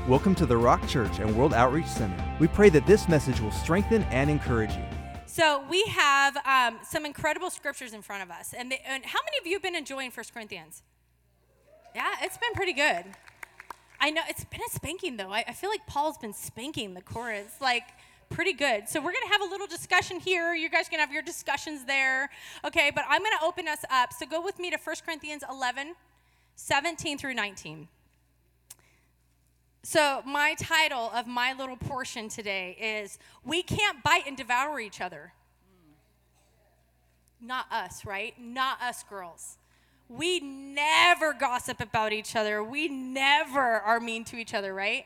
Welcome to the Rock Church and World Outreach Center. We pray that this message will strengthen and encourage you. So we have some incredible scriptures in front of us. And how many of you have been enjoying 1 Corinthians? Yeah, it's been pretty good. I know, it's been a spanking, though. I feel like Paul's been spanking the Corinth, like, pretty good. So we're going to have a little discussion here. You guys can have your discussions there. Okay, but I'm going to open us up. So go with me to 1 Corinthians 11, 17 through 19. So my title of my little portion today is, We Can't Bite and Devour Each Other. Not us, right? Not us girls. We never gossip about each other. We never are mean to each other, right?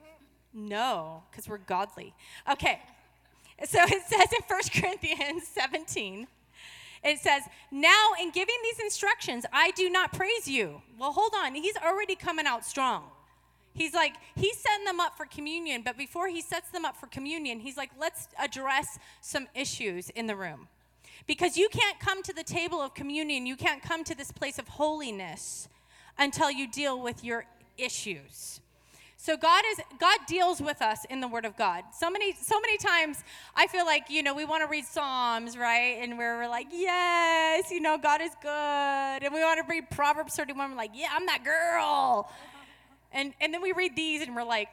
No, because we're godly. Okay, so it says in 1 Corinthians 17, it says, Now in giving these instructions, I do not praise you. Well, hold on. He's already coming out strong. He's setting them up for communion, but before he sets them up for communion, he's like, let's address some issues in the room. Because you can't come to the table of communion, you can't come to this place of holiness until you deal with your issues. So God deals with us in the Word of God. So many times I feel like, we want to read Psalms, right? And we're like, yes, God is good. And we want to read Proverbs 31. We're like, yeah, I'm that girl. And then we read these and we're like,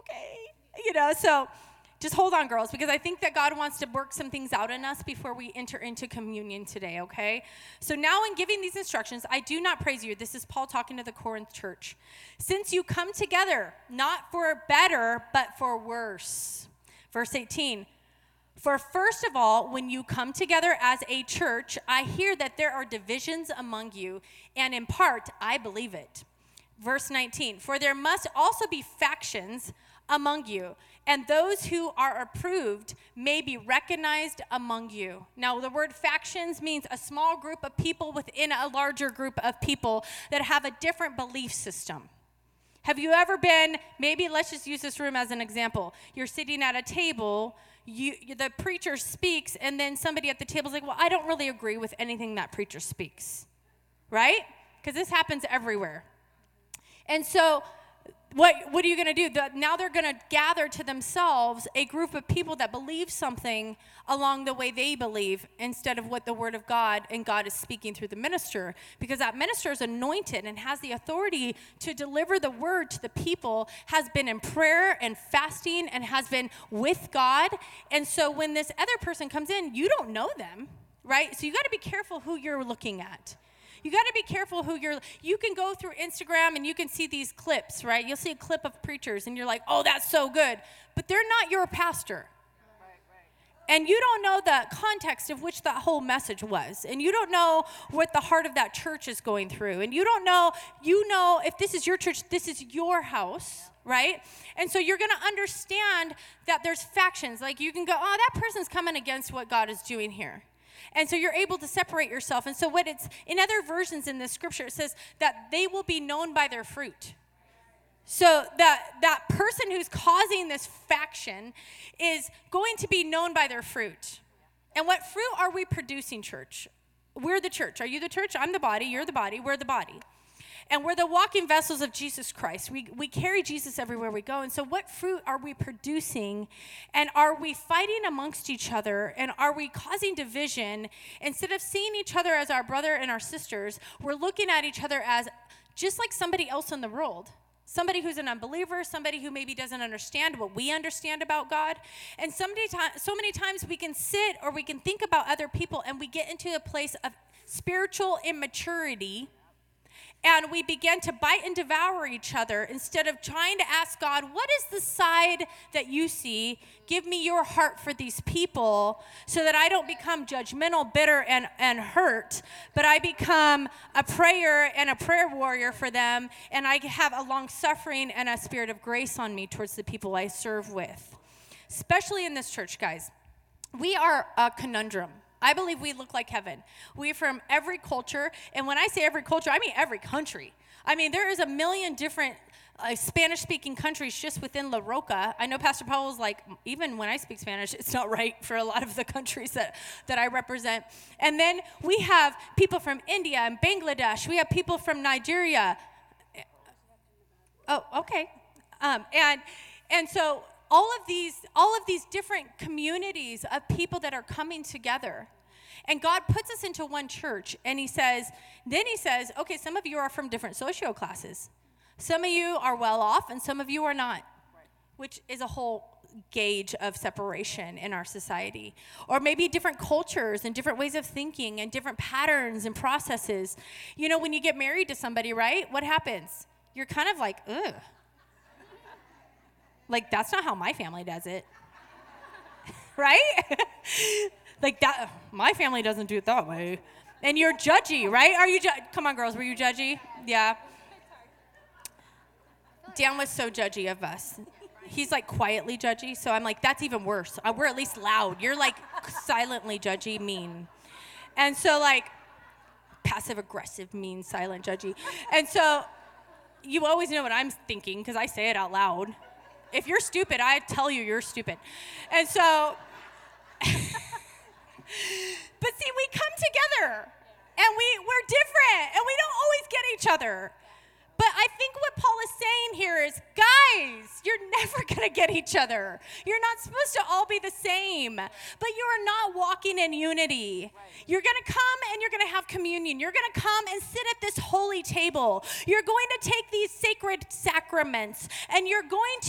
okay, so just hold on, girls, because I think that God wants to work some things out in us before we enter into communion today, okay? So now in giving these instructions, I do not praise you. This is Paul talking to the Corinth church. Since you come together, not for better, but for worse. Verse 18, For first of all, when you come together as a church, I hear that there are divisions among you, and in part, I believe it. Verse 19, For there must also be factions among you, and those who are approved may be recognized among you. Now, the word factions means a small group of people within a larger group of people that have a different belief system. Have you ever been, maybe let's just use this room as an example. You're sitting at a table, the preacher speaks, and then somebody at the table is like, well, I don't really agree with anything that preacher speaks, right? Because this happens everywhere. And so what are you going to do? Now they're going to gather to themselves a group of people that believe something along the way they believe instead of what the Word of God and God is speaking through the minister, because that minister is anointed and has the authority to deliver the word to the people, has been in prayer and fasting and has been with God. And so when this other person comes in, you don't know them, right? So you got to be careful who you're looking at. You got to be careful you can go through Instagram and you can see these clips, right? You'll see a clip of preachers and you're like, oh, that's so good. But they're not your pastor. Right. And you don't know the context of which that whole message was. And you don't know what the heart of that church is going through. And you don't know, if this is your church, this is your house, right? And so you're going to understand that there's factions. Like you can go, oh, that person's coming against what God is doing here. And so you're able to separate yourself. And so in other versions in this scripture, it says that they will be known by their fruit. So that person who's causing this faction is going to be known by their fruit. And what fruit are we producing, church? We're the church. Are you the church? I'm the body. You're the body. We're the body. And we're the walking vessels of Jesus Christ. We carry Jesus everywhere we go. And so what fruit are we producing? And are we fighting amongst each other? And are we causing division? Instead of seeing each other as our brother and our sisters, we're looking at each other as just like somebody else in the world. Somebody who's an unbeliever, somebody who maybe doesn't understand what we understand about God. And so many times we can sit or we can think about other people and we get into a place of spiritual immaturity. And we begin to bite and devour each other instead of trying to ask God, what is the side that you see? Give me your heart for these people so that I don't become judgmental, bitter, and hurt, but I become a prayer and a prayer warrior for them, and I have a long suffering and a spirit of grace on me towards the people I serve with. Especially in this church, guys. We are a conundrum. I believe we look like heaven. We're from every culture, and when I say every culture, I mean every country. I mean, there is a million different Spanish-speaking countries just within La Roca. I know Pastor Paul was like, even when I speak Spanish, it's not right for a lot of the countries that I represent. And then we have people from India and Bangladesh. We have people from Nigeria. Oh, okay. And so all of these different communities of people that are coming together. And God puts us into one church, and he says, okay, some of you are from different socio classes. Some of you are well off, and some of you are not, which is a whole gauge of separation in our society. Or maybe different cultures and different ways of thinking and different patterns and processes. You know, when you get married to somebody, right, what happens? You're kind of like, ugh. Like, that's not how my family does it. Right? Like, that, my family doesn't do it that way. And you're judgy, right? Are you, come on, girls, were you judgy? Yeah. Dan was so judgy of us. He's like quietly judgy, so I'm like, that's even worse. We're at least loud. You're like silently judgy, mean. And so like, passive aggressive, mean, silent, judgy. And so you always know what I'm thinking because I say it out loud. If you're stupid, I tell you you're stupid. And so, but see, we come together, and we're different, and we don't always get each other. But I think what Paul is saying here is, guys, you're never going to get each other. You're not supposed to all be the same, but you are not walking in unity. You're going to come and you're going to have communion. You're going to come and sit at this holy table. You're going to take these sacred sacraments, and you're going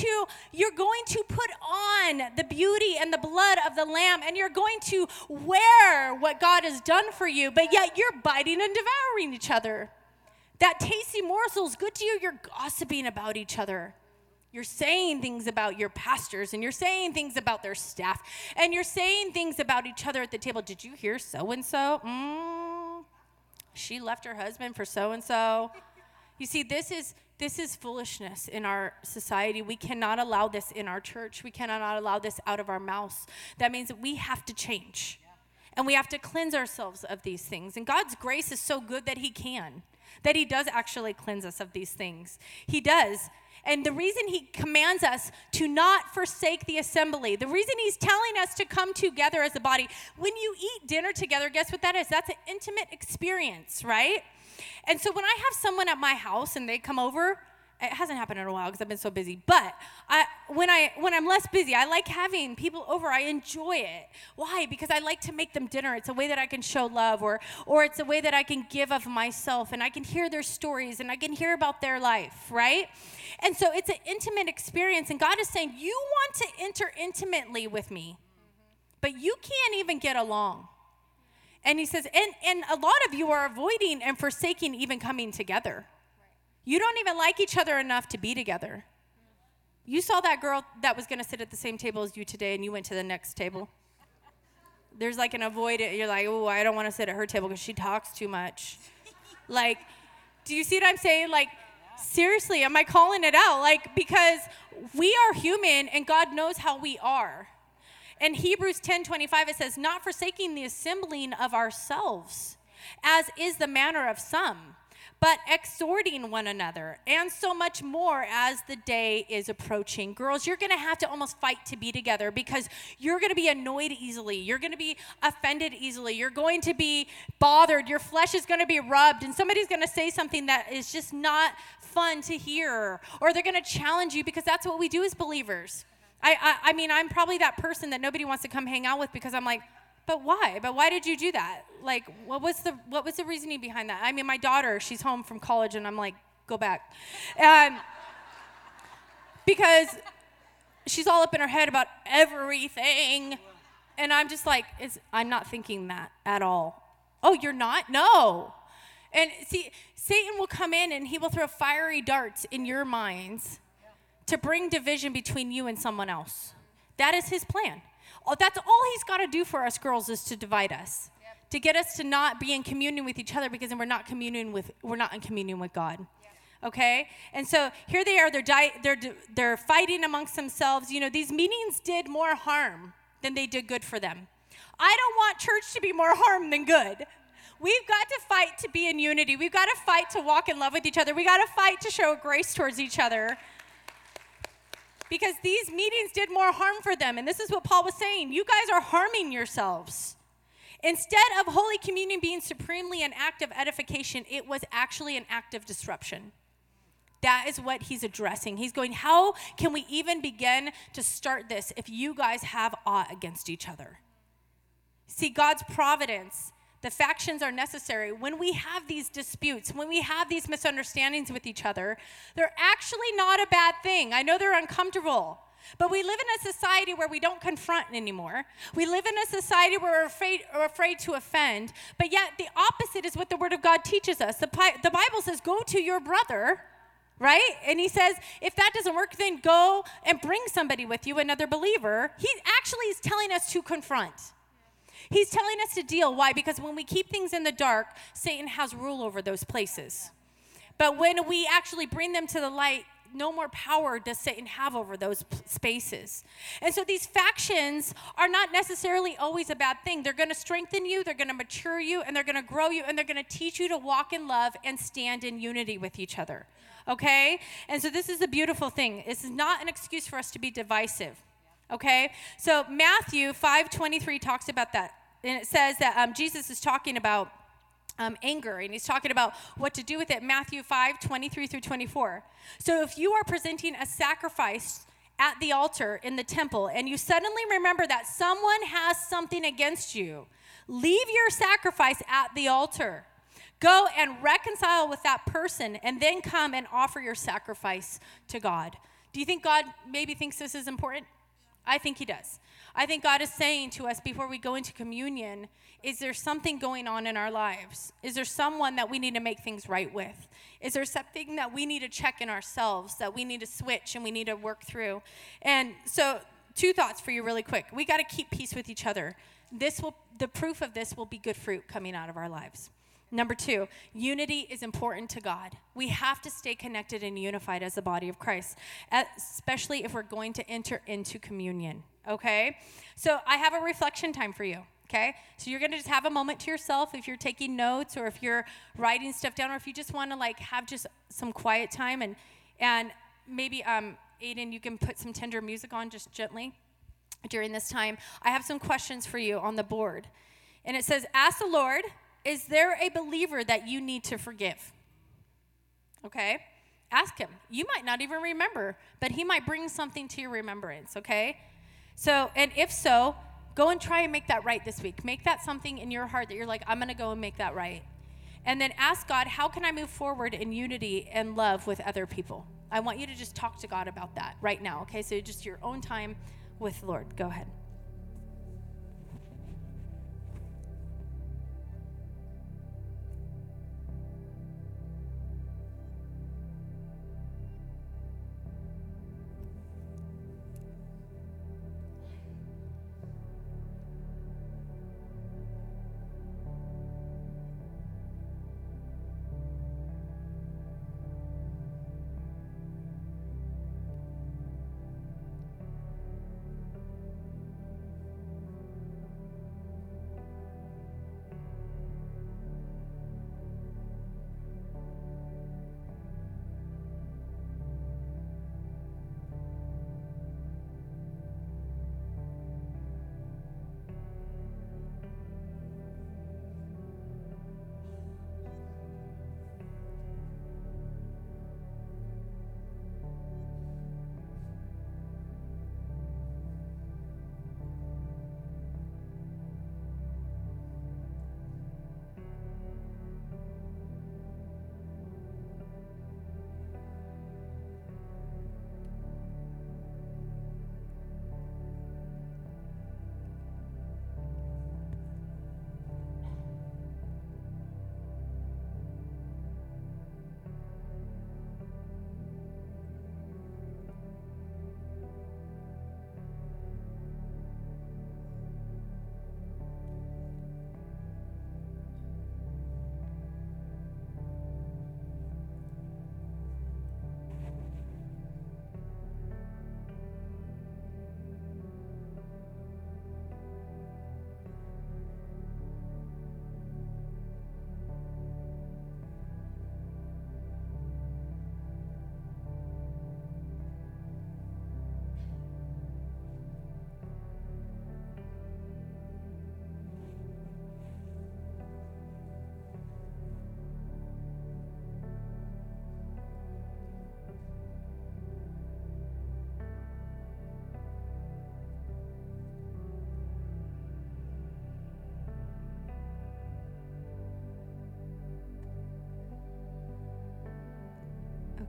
to put on the beauty and the blood of the Lamb, and you're going to wear what God has done for you, but yet you're biting and devouring each other. That tasty morsel is good to you. You're gossiping about each other. You're saying things about your pastors, and you're saying things about their staff, and you're saying things about each other at the table. Did you hear so-and-so? She left her husband for so-and-so. You see, this is foolishness in our society. We cannot allow this in our church. We cannot allow this out of our mouths. That means that we have to change, and we have to cleanse ourselves of these things. And God's grace is so good that he can. That he does actually cleanse us of these things. He does. And the reason he commands us to not forsake the assembly, the reason he's telling us to come together as a body, when you eat dinner together, guess what that is? That's an intimate experience, right? And so when I have someone at my house and they come over, it hasn't happened in a while because I've been so busy. But when I'm less busy, I like having people over. I enjoy it. Why? Because I like to make them dinner. It's a way that I can show love, or it's a way that I can give of myself, and I can hear their stories, and I can hear about their life, right? And so it's an intimate experience, and God is saying, you want to enter intimately with me, but you can't even get along. And he says, and a lot of you are avoiding and forsaking even coming together. You don't even like each other enough to be together. You saw that girl that was going to sit at the same table as you today, and you went to the next table. There's like an avoid it. You're like, oh, I don't want to sit at her table because she talks too much. Like, do you see what I'm saying? Like, seriously, am I calling it out? Like, because we are human, and God knows how we are. In Hebrews 10:25, it says, not forsaking the assembling of ourselves, as is the manner of some, but exhorting one another, and so much more as the day is approaching. Girls, you're going to have to almost fight to be together because you're going to be annoyed easily. You're going to be offended easily. You're going to be bothered. Your flesh is going to be rubbed, and somebody's going to say something that is just not fun to hear, or they're going to challenge you because that's what we do as believers. I mean, I'm probably that person that nobody wants to come hang out with because I'm like, but why? But why did you do that? Like, what was the reasoning behind that? I mean, my daughter, she's home from college, and I'm like, go back. Because she's all up in her head about everything. And I'm just like, I'm not thinking that at all. Oh, you're not? No. And see, Satan will come in, and he will throw fiery darts in your minds to bring division between you and someone else. That is his plan. That's all he's got to do for us girls is to divide us, to get us to not be in communion with each other, because then we're not in communion with God. Okay? And so here they are, they're fighting amongst themselves. You know, these meetings did more harm than they did good for them. I don't want church to be more harm than good. We've got to fight to be in unity. We've got to fight to walk in love with each other. We got to fight to show grace towards each other. Because these meetings did more harm for them. And this is what Paul was saying. You guys are harming yourselves. Instead of Holy Communion being supremely an act of edification, it was actually an act of disruption. That is what he's addressing. He's going, how can we even begin to start this if you guys have aught against each other? See, God's providence, the factions are necessary. When we have these disputes, when we have these misunderstandings with each other, they're actually not a bad thing. I know they're uncomfortable, but we live in a society where we don't confront anymore. We live in a society where we're afraid to offend, but yet the opposite is what the Word of God teaches us. The Bible says, go to your brother, right? And he says, if that doesn't work, then go and bring somebody with you, another believer. He actually is telling us to confront. He's telling us to deal. Why? Because when we keep things in the dark, Satan has rule over those places. But when we actually bring them to the light, no more power does Satan have over those spaces. And so these factions are not necessarily always a bad thing. They're going to strengthen you, they're going to mature you, and they're going to grow you, and they're going to teach you to walk in love and stand in unity with each other. Okay? And so this is the beautiful thing. This is not an excuse for us to be divisive. Okay? So Matthew 5:23 talks about that. And it says that Jesus is talking about anger, and he's talking about what to do with it. Matthew 5:23 through 24. So if you are presenting a sacrifice at the altar in the temple, and you suddenly remember that someone has something against you, leave your sacrifice at the altar. Go and reconcile with that person, and then come and offer your sacrifice to God. Do you think God maybe thinks this is important? I think he does. I think God is saying to us before we go into communion, is there something going on in our lives? Is there someone that we need to make things right with? Is there something that we need to check in ourselves, that we need to switch and we need to work through? And so 2 thoughts for you really quick. We got to keep peace with each other. The proof of this will be good fruit coming out of our lives. Number 2, unity is important to God. We have to stay connected and unified as the body of Christ, especially if we're going to enter into communion, okay? So I have a reflection time for you, okay? So you're going to just have a moment to yourself if you're taking notes or if you're writing stuff down or if you just want to have just some quiet time and maybe, Aiden, you can put some tender music on just gently during this time. I have some questions for you on the board. And it says, ask the Lord, is there a believer that you need to forgive? Okay? Ask him. You might not even remember, but he might bring something to your remembrance, okay? So, and if so, go and try and make that right this week. Make that something in your heart that you're like, I'm going to go and make that right. And then ask God, how can I move forward in unity and love with other people? I want you to just talk to God about that right now, okay? So just your own time with the Lord. Go ahead.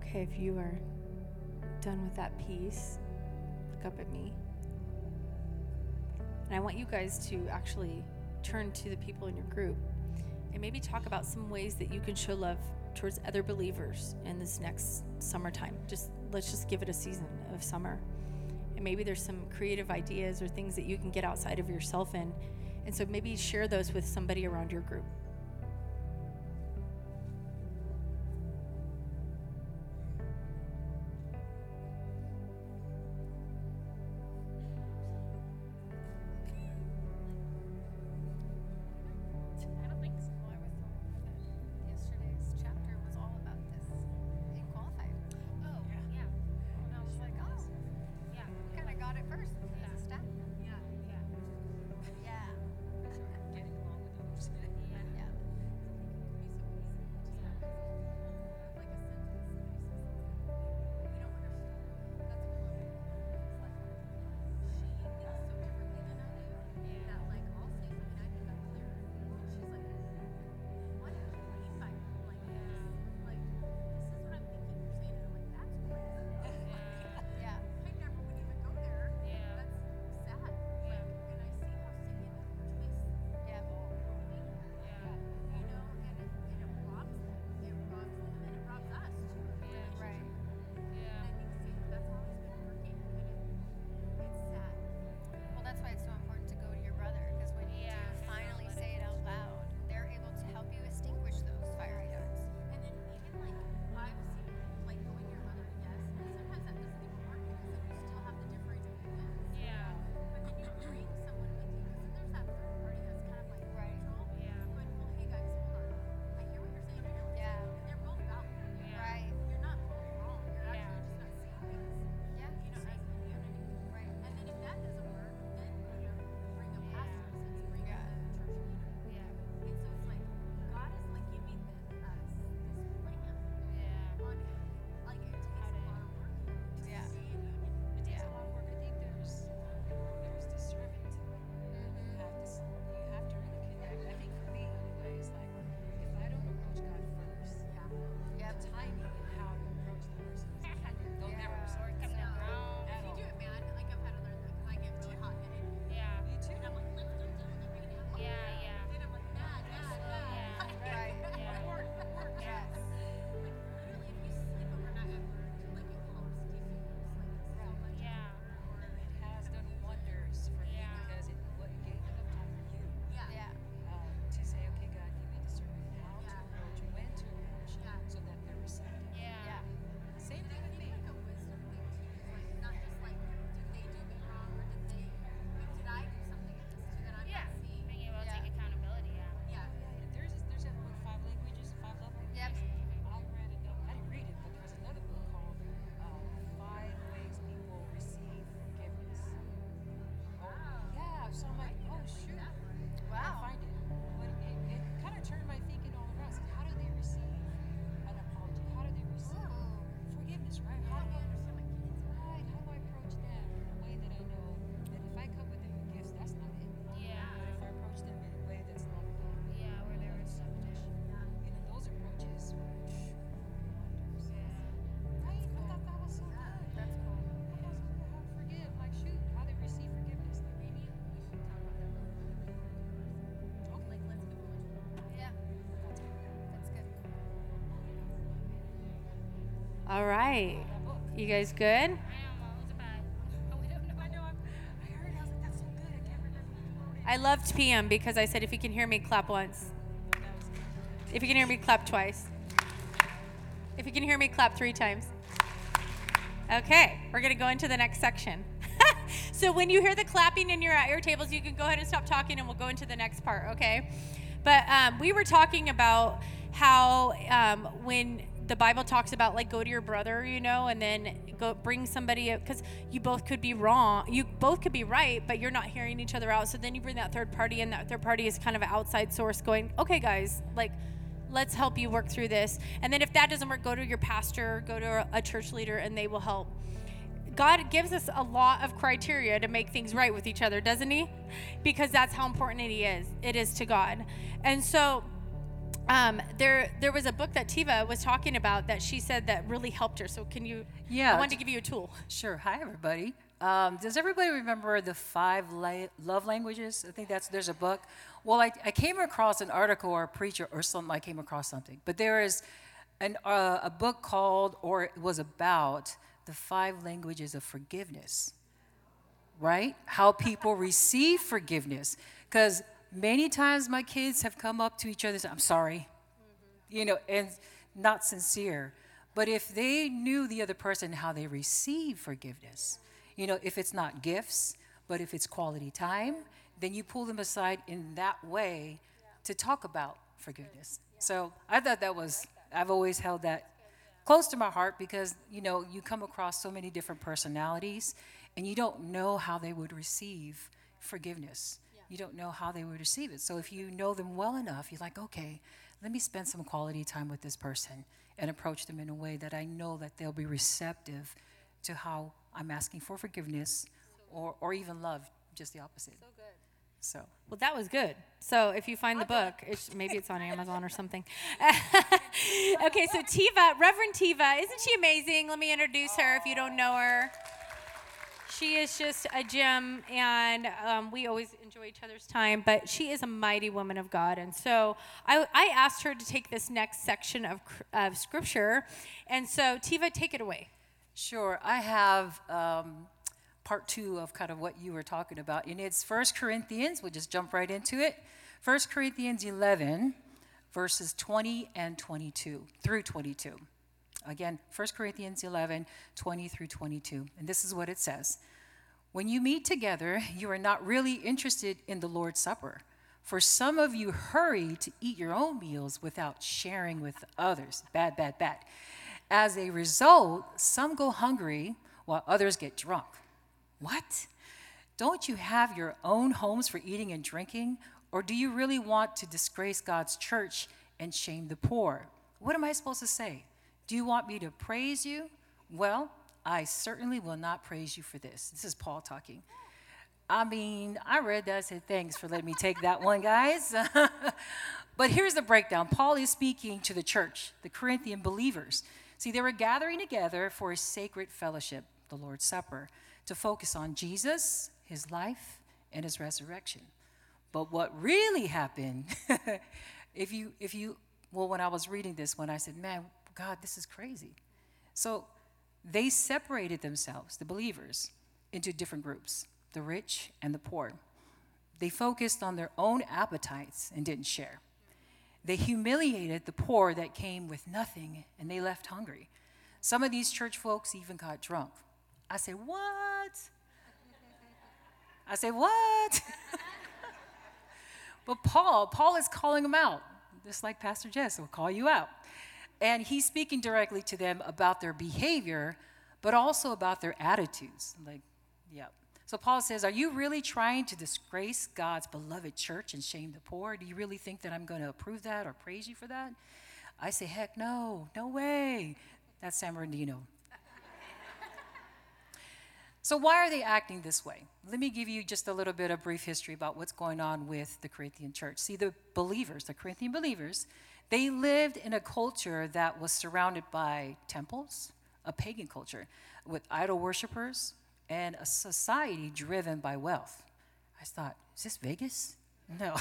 Okay, if you are done with that piece, look up at me. And I want you guys to actually turn to the people in your group and maybe talk about some ways that you can show love towards other believers in this next summertime. Let's just give it a season of summer. And maybe there's some creative ideas or things that you can get outside of yourself in. And so maybe share those with somebody around your group. All right. You guys good? I loved PM because I said, if you can hear me, clap once. If you can hear me, clap twice. If you can hear me, clap 3 times. Okay, we're going to go into the next section. So when you hear the clapping and you're at your tables, you can go ahead and stop talking and we'll go into the next part, okay? But we were talking about how when the Bible talks about, like, go to your brother, you know, and then go bring somebody, because you both could be wrong. You both could be right, but you're not hearing each other out. So then you bring that third party in. That third party is kind of an outside source going, okay, guys, like, let's help you work through this. And then if that doesn't work, go to your pastor, go to a church leader, and they will help. God gives us a lot of criteria to make things right with each other, doesn't he? Because that's how important it is to God. And so There was a book that Tiva was talking about that she said that really helped her. So can you? Yeah. I wanted to give you a tool. Sure. Hi, everybody. Does everybody remember the five love languages? I think there's a book. Well, I came across an article or a preacher or something. I came across something. But there is a book called, or it was about, the five languages of forgiveness, right? How people receive forgiveness. Because many times my kids have come up to each other and said, I'm sorry, and not sincere. But if they knew the other person, how they receive forgiveness, if it's not gifts, but if it's quality time, then you pull them aside in that way to talk about forgiveness. So I thought I've always held that close to my heart because, you come across so many different personalities and you don't know how they would receive forgiveness. You don't know how they would receive it. So if you know them well enough, you're like, okay, let me spend some quality time with this person and approach them in a way that I know that they'll be receptive to how I'm asking for forgiveness or even love, just the opposite. So good. So. Well, that was good. So if you find the book, maybe it's on Amazon or something. Okay, so Tiva, Reverend Tiva, isn't she amazing? Let me introduce her if you don't know her. She is just a gem, and we always enjoy each other's time, but she is a mighty woman of God. And so I asked her to take this next section of Scripture. And so, Tiva, take it away. Sure. I have part 2 of kind of what you were talking about, and it's 1 Corinthians. We'll just jump right into it. 1 Corinthians 11, verses 20 and 22 through 22. Again, 1 Corinthians 11, 20 through 22. And this is what it says. When you meet together, you are not really interested in the Lord's Supper. For some of you hurry to eat your own meals without sharing with others. Bad, bad, bad. As a result, some go hungry while others get drunk. What? Don't you have your own homes for eating and drinking? Or do you really want to disgrace God's church and shame the poor? What am I supposed to say? Do you want me to praise you? Well, I certainly will not praise you for this. This is Paul talking. I read that and said, thanks for letting me take that one, guys. But here's the breakdown. Paul is speaking to the church, the Corinthian believers. See, they were gathering together for a sacred fellowship, the Lord's Supper, to focus on Jesus, his life, and his resurrection. But what really happened, when I was reading this one, I said, man, God, this is crazy. So they separated themselves, the believers, into different groups, the rich and the poor. They focused on their own appetites and didn't share. They humiliated the poor that came with nothing, and they left hungry. Some of these church folks even got drunk. I said, what? But Paul is calling them out, just like Pastor Jess will call you out. And he's speaking directly to them about their behavior, but also about their attitudes. So Paul says, are you really trying to disgrace God's beloved church and shame the poor? Do you really think that I'm going to approve that or praise you for that? I say, heck no way. That's San Bernardino. So why are they acting this way? Let me give you just a little bit of brief history about what's going on with the Corinthian church. See, the Corinthian believers, they lived in a culture that was surrounded by temples, a pagan culture, with idol worshipers, and a society driven by wealth. I thought, is this Vegas? No.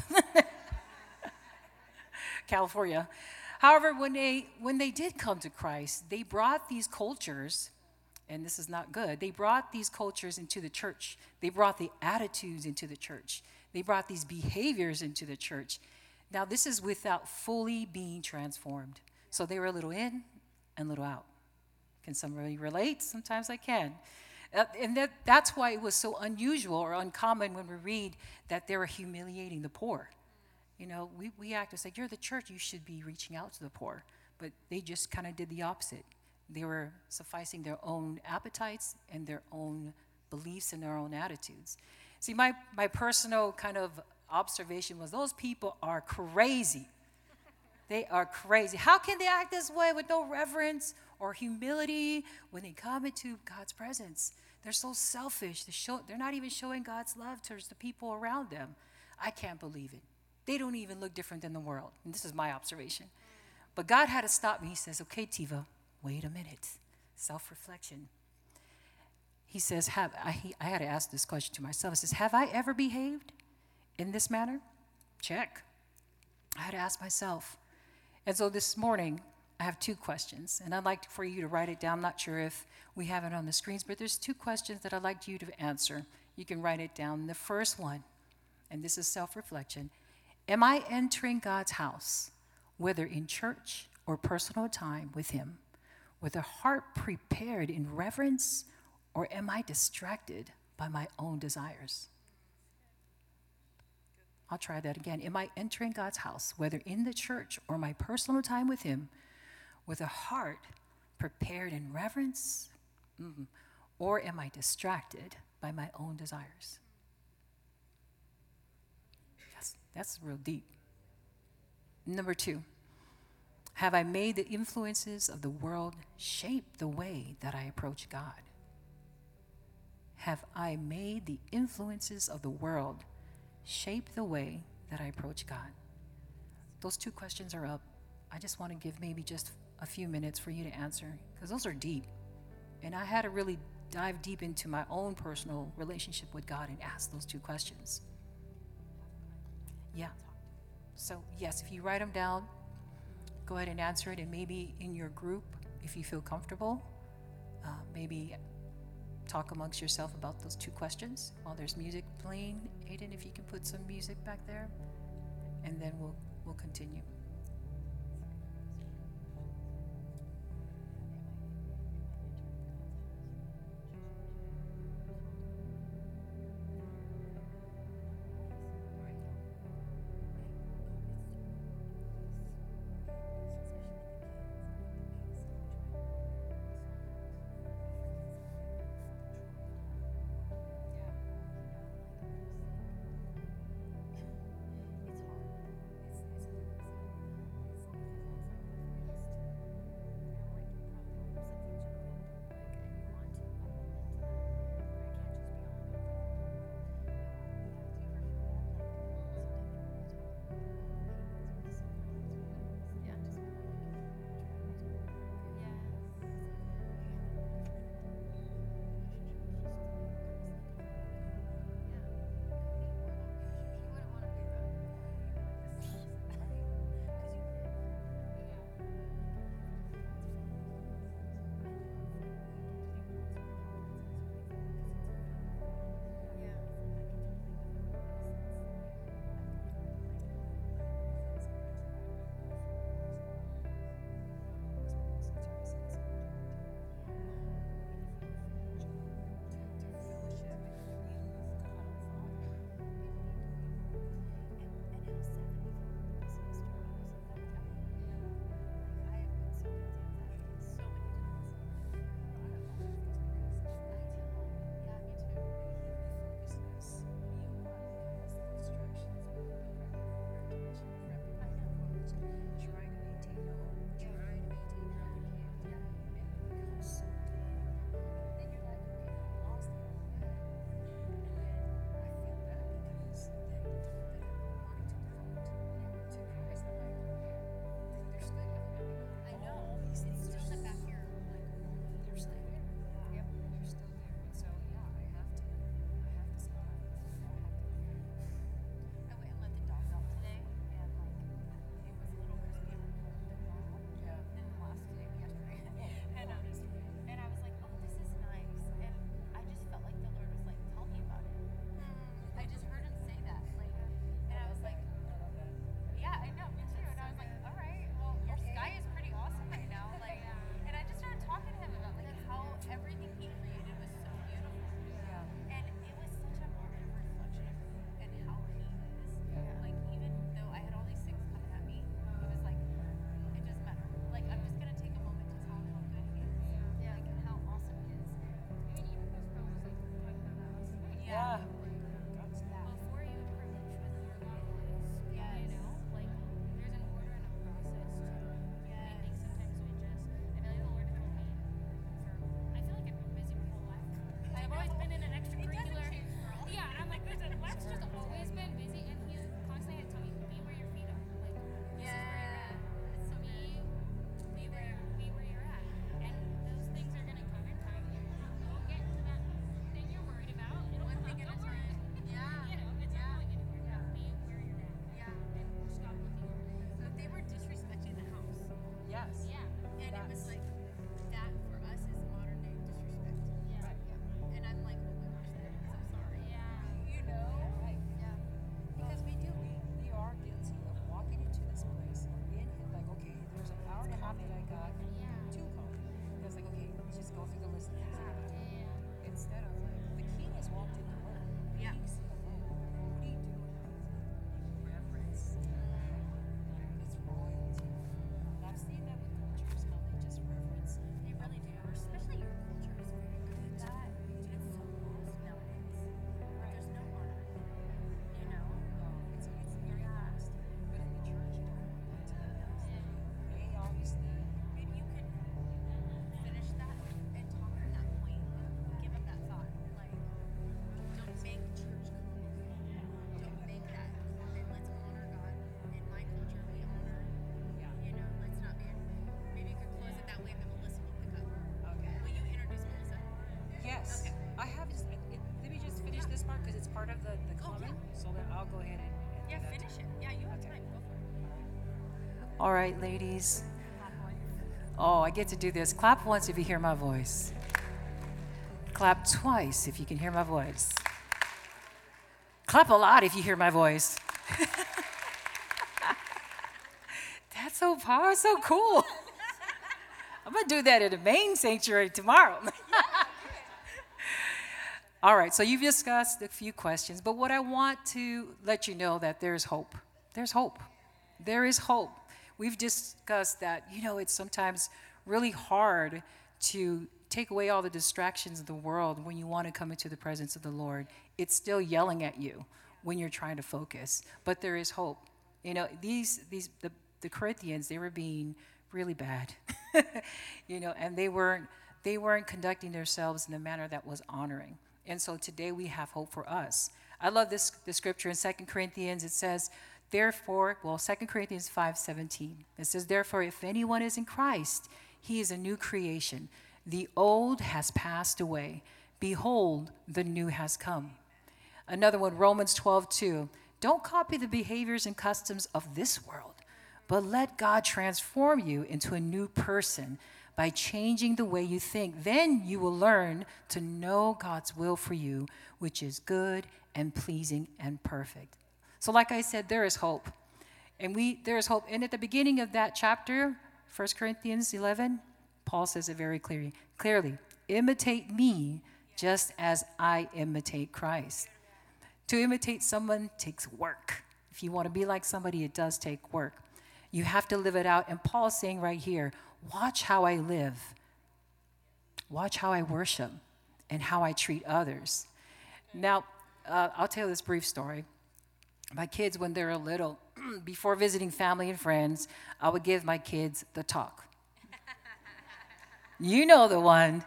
California. However, when they did come to Christ, they brought these cultures, and this is not good, they brought these cultures into the church. They brought the attitudes into the church. They brought these behaviors into the church. Now, this is without fully being transformed. So they were a little in and a little out. Can somebody relate? Sometimes I can. And that's why it was so unusual or uncommon when we read that they were humiliating the poor. We act as like, you're the church, you should be reaching out to the poor. But they just kind of did the opposite. They were sufficing their own appetites and their own beliefs and their own attitudes. See, my personal kind of observation was those people are crazy. They are crazy. How can they act this way with no reverence or humility when they come into God's presence? They're so selfish. They're not even showing God's love towards the people around them. I can't believe it. They don't even look different than the world. And this is my observation. But God had to stop me. He says, okay, Tiva, wait a minute. Self-reflection. He says, I had to ask this question to myself. He says, have I ever behaved in this manner? Check. I had to ask myself. And so this morning, I have 2 questions, and I'd like for you to write it down. I'm not sure if we have it on the screens, but there's 2 questions that I'd like you to answer. You can write it down. The first one, and this is self-reflection, am I entering God's house, whether in church or personal time with him, with a heart prepared in reverence, or am I distracted by my own desires? I'll try that again. Am I entering God's house, whether in the church or my personal time with him, with a heart prepared in reverence, or am I distracted by my own desires? That's real deep. Number 2, have I made the influences of the world shape the way that I approach God? Have I made the influences of the world shape the way that I approach God? Those 2 questions are up. I just want to give maybe just a few minutes for you to answer, because those are deep. And I had to really dive deep into my own personal relationship with God and ask those 2 questions. Yeah. So, yes, if you write them down, go ahead and answer it. And maybe in your group, if you feel comfortable, maybe talk amongst yourself about those 2 questions while there's music playing. Aiden, if you can put some music back there, and then we'll continue. I'll go ahead and Yeah, do that. finish it. Yeah, you have time. Go for it. All right, ladies. Oh, I get to do this. Clap once if you hear my voice. Clap twice if you can hear my voice. Clap a lot if you hear my voice. That's so powerful, so cool. I'm going to do that at the main sanctuary tomorrow. All right, so you've discussed a few questions, but what I want to let you know that there's hope. There's hope. There is hope. We've discussed that, it's sometimes really hard to take away all the distractions of the world when you want to come into the presence of the Lord. It's still yelling at you when you're trying to focus, but there is hope. The Corinthians, they were being really bad, and they weren't conducting themselves in a manner that was honoring. And so today we have hope for us. I love the scripture in 2 Corinthians. It says, 2 Corinthians 5:17. It says, therefore, if anyone is in Christ, he is a new creation. The old has passed away. Behold, the new has come. Another one, Romans 12:2. Don't copy the behaviors and customs of this world, but let God transform you into a new person by changing the way you think. Then you will learn to know God's will for you, which is good and pleasing and perfect. So like I said, there is hope. And there is hope. And at the beginning of that chapter, 1 Corinthians 11, Paul says it very clearly, imitate me just as I imitate Christ. To imitate someone takes work. If you want to be like somebody, it does take work. You have to live it out. And Paul's saying right here, watch how I live. Watch how I worship and how I treat others. Now, I'll tell you this brief story. My kids, when they're little, before visiting family and friends, I would give my kids the talk. You know the one.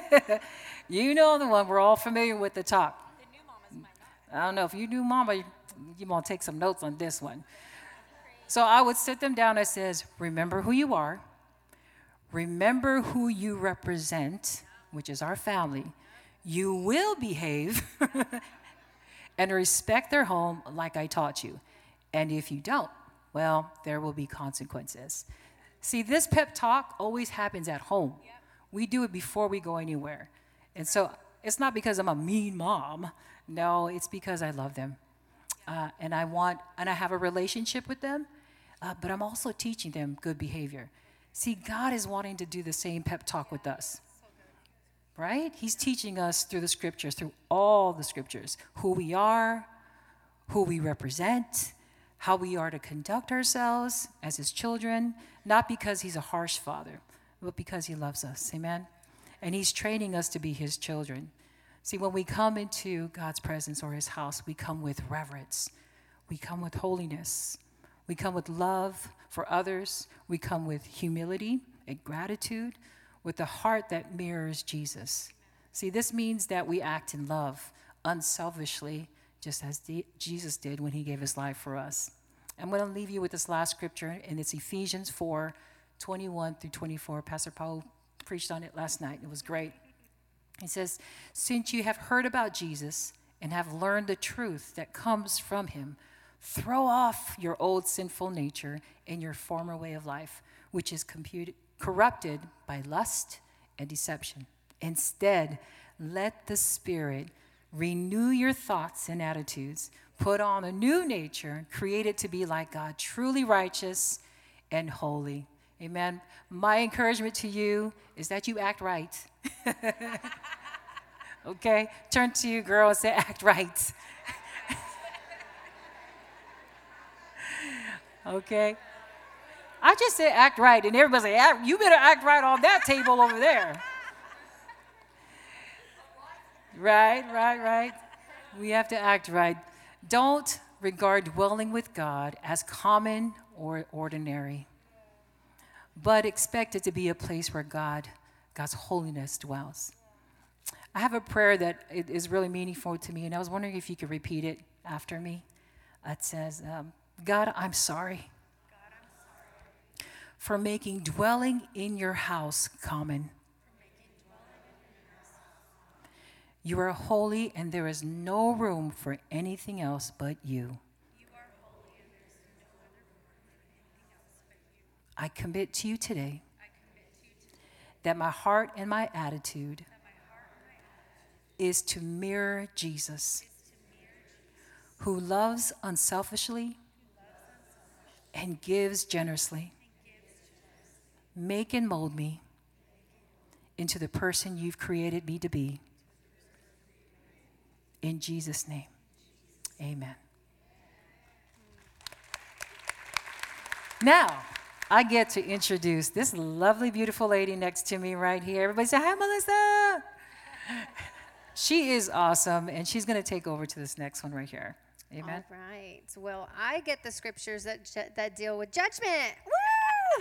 You know the one. We're all familiar with the talk. The new mamas might not. I don't know if you knew mama, you want to take some notes on this one. So I would sit them down. I says, remember who you are. Remember who you represent, which is our family. You will behave and respect their home like I taught you. And if you don't, well, there will be consequences. See, this pep talk always happens at home. Yep. We do it before we go anywhere. And so it's not because I'm a mean mom. No, it's because I love them. And I have a relationship with them, but I'm also teaching them good behavior. See, God is wanting to do the same pep talk with us. Right? He's teaching us through the scriptures, through all the scriptures, who we are, who we represent, how we are to conduct ourselves as his children, not because he's a harsh father, but because he loves us. Amen? And he's training us to be his children. See, when we come into God's presence or his house, we come with reverence. We come with holiness. We come with love for others. We come with humility and gratitude, with a heart that mirrors Jesus. See, this means that we act in love, unselfishly, just as Jesus did when he gave his life for us. I'm going to leave you with this last scripture, and it's Ephesians 4:21-24. Pastor Paul preached on it last night. It was great. He says, since you have heard about Jesus and have learned the truth that comes from him, throw off your old sinful nature and your former way of life, which is corrupted by lust and deception. Instead, let the Spirit renew your thoughts and attitudes. Put on a new nature, created to be like God, truly righteous and holy. Amen. My encouragement to you is that you act right. Okay? Turn to your girl and say, act right. Okay? I just said act right, and everybody say, you better act right on that table over there. Right. We have to act right. Don't regard dwelling with God as common or ordinary, but expect it to be a place where God's holiness dwells. I have a prayer that is really meaningful to me, and I was wondering if you could repeat it after me. It says, God, I'm sorry for making dwelling in your house common. You are holy, and there is no room for anything else but you. I commit to you today that my heart and my attitude is to mirror Jesus, who loves unselfishly and gives generously. Make and mold me into the person you've created me to be. In Jesus' name, amen. Now, I get to introduce this lovely, beautiful lady next to me right here. Everybody say, hi, Melissa. She is awesome, and she's going to take over to this next one right here. Amen. All right. Well, I get the scriptures that deal with judgment. Woo!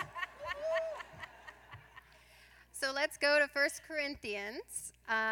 So let's go to 1 Corinthians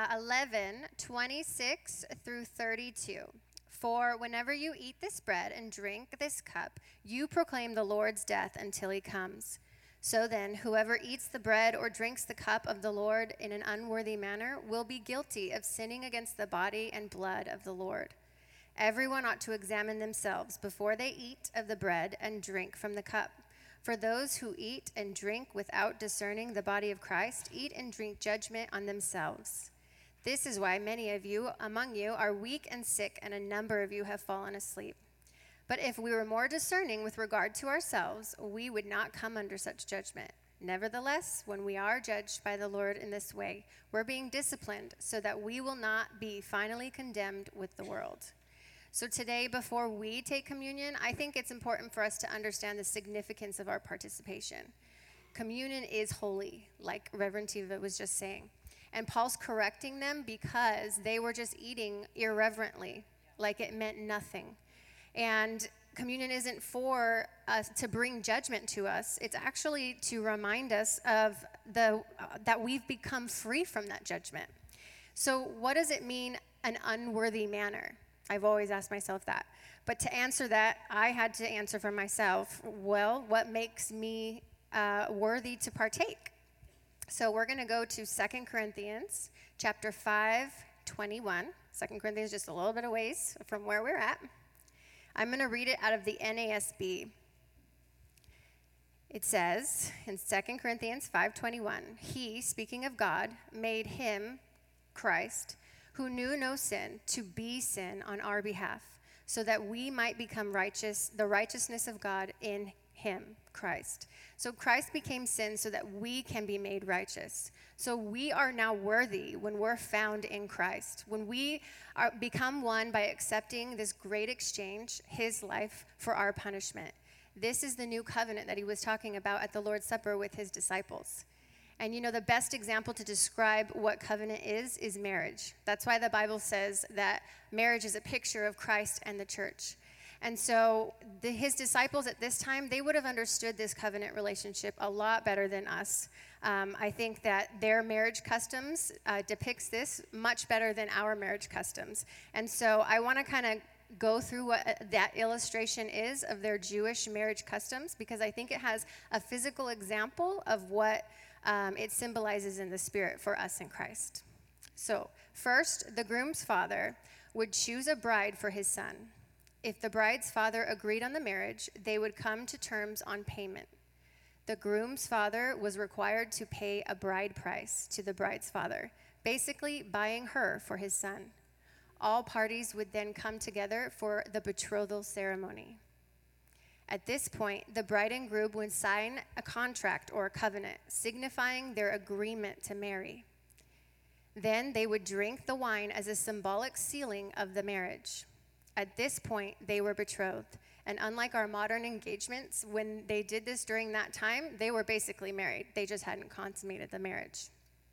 11:26 through 32. For whenever you eat this bread and drink this cup, you proclaim the Lord's death until he comes. So then, whoever eats the bread or drinks the cup of the Lord in an unworthy manner will be guilty of sinning against the body and blood of the Lord. Everyone ought to examine themselves before they eat of the bread and drink from the cup. For those who eat and drink without discerning the body of Christ eat and drink judgment on themselves. This is why many of you among you are weak and sick, and a number of you have fallen asleep. But if we were more discerning with regard to ourselves, we would not come under such judgment. Nevertheless, when we are judged by the Lord in this way, we're being disciplined so that we will not be finally condemned with the world. So today, before we take communion, I think it's important for us to understand the significance of our participation. Communion is holy, like Reverend Tiva was just saying. And Paul's correcting them because they were just eating irreverently, like it meant nothing. And communion isn't for us to bring judgment to us. It's actually to remind us of that we've become free from that judgment. So what does it mean, an unworthy manner? I've always asked myself that. But to answer that, I had to answer for myself, well, what makes me worthy to partake? So we're going to go to 2 Corinthians chapter 5:21. 2 Corinthians just a little bit of ways from where we're at. I'm going to read it out of the NASB. It says in 2 Corinthians 5:21, he, speaking of God, made him, Christ, who knew no sin, to be sin on our behalf, so that we might become righteous, the righteousness of God in him, Christ. So Christ became sin so that we can be made righteous. So we are now worthy when we're found in Christ. When we become one by accepting this great exchange, his life for our punishment. This is the new covenant that he was talking about at the Lord's Supper with his disciples. And you know, the best example to describe what covenant is marriage. That's why the Bible says that marriage is a picture of Christ and the church. And so his disciples at this time, they would have understood this covenant relationship a lot better than us. I think that their marriage customs depicts this much better than our marriage customs. And so I want to kind of go through what that illustration is of their Jewish marriage customs, because I think it has a physical example of what it symbolizes in the spirit for us in Christ. So first, the groom's father would choose a bride for his son. If the bride's father agreed on the marriage, they would come to terms on payment. The groom's father was required to pay a bride price to the bride's father, basically buying her for his son. All parties would then come together for the betrothal ceremony. At this point, the bride and groom would sign a contract or a covenant, signifying their agreement to marry. Then they would drink the wine as a symbolic sealing of the marriage. At this point, they were betrothed. And unlike our modern engagements, when they did this during that time, they were basically married. They just hadn't consummated the marriage.